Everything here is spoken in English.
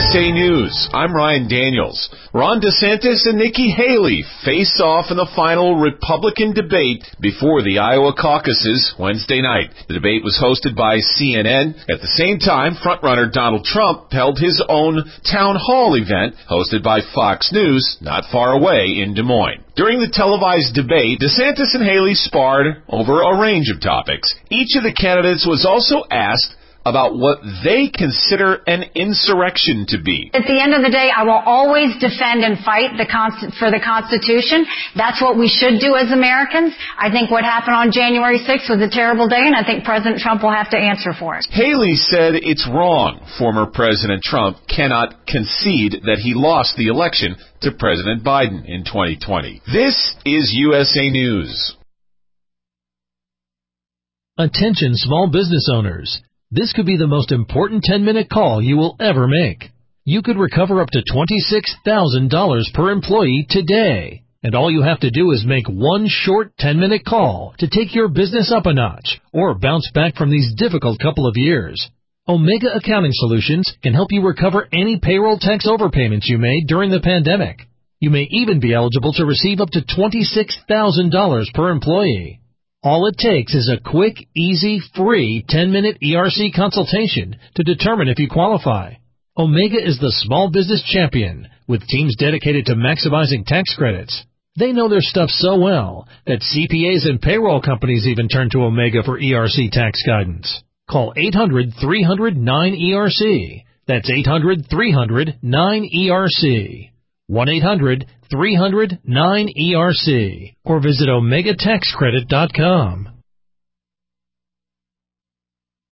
USA News. I'm Ryan Daniels. Ron DeSantis and Nikki Haley face off in the final Republican debate before the Iowa caucuses Wednesday night. The debate was hosted by CNN. At the same time, frontrunner Donald Trump held his own town hall event hosted by Fox News not far away in Des Moines. During the televised debate, DeSantis and Haley sparred over a range of topics. Each of the candidates was also asked about what they consider an insurrection to be. At the end of the day, I will always defend and fight for the Constitution. That's what we should do as Americans. I think what happened on January 6th was a terrible day, and I think President Trump will have to answer for it. Haley said it's wrong. Former President Trump cannot concede that he lost the election to President Biden in 2020. This is USA News. Attention small business owners. This could be the most important 10-minute call you will ever make. You could recover up to $26,000 per employee today. And all you have to do is make one short 10-minute call to take your business up a notch or bounce back from these difficult couple of years. Omega Accounting Solutions can help you recover any payroll tax overpayments you made during the pandemic. You may even be eligible to receive up to $26,000 per employee. All it takes is a quick, easy, free 10-minute ERC consultation to determine if you qualify. Omega is the small business champion with teams dedicated to maximizing tax credits. They know their stuff so well that CPAs and payroll companies even turn to Omega for ERC tax guidance. Call 800-300-9ERC. That's 800-300-9ERC. 1-800-300-9ERC or visit OmegaTaxCredit.com.